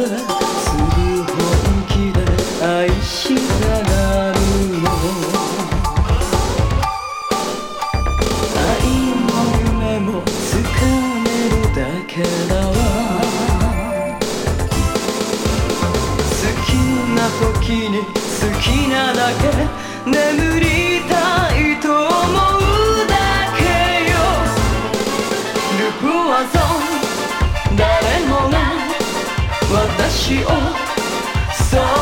すぐ本気で愛したがるの。愛も夢もつかめるだけだわ。好きな時に好きなだけ眠りたいと思うだけよ。ルクワゾン誰もが私をそう